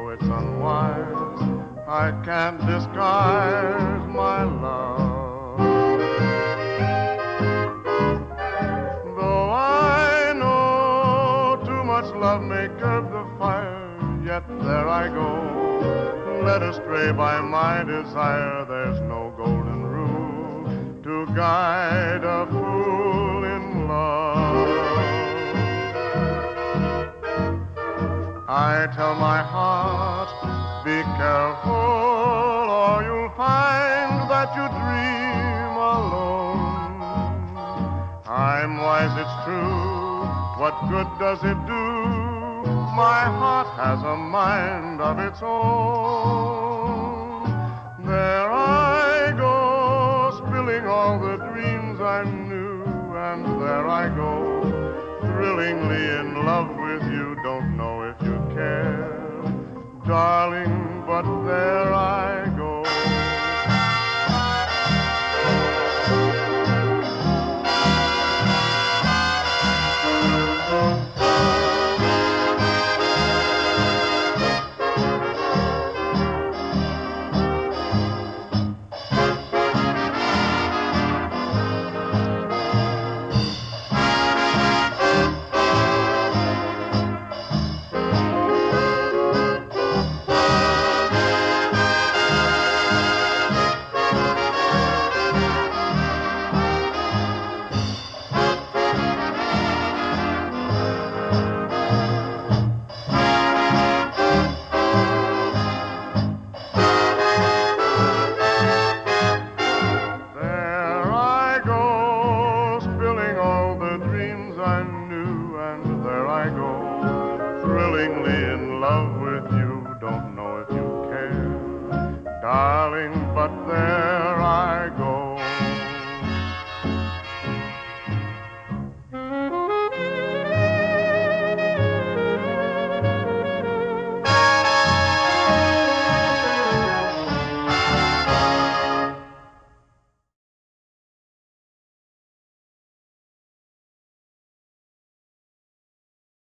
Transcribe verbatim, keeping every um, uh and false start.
though it's unwise, I can't disguise my love. Though I know too much love may curb the fire, yet there I go, led astray by my desire. There's no golden rule to guide a fool in love. I tell my heart, be careful, or you'll find that you dream alone. I'm wise, it's true, what good does it do? My heart has a mind of its own. There I go, spilling all the dreams I knew, and there I go, thrillingly in love with you. Don't know if you care, darling, but there I go. I go, thrillingly in love with you. Don't know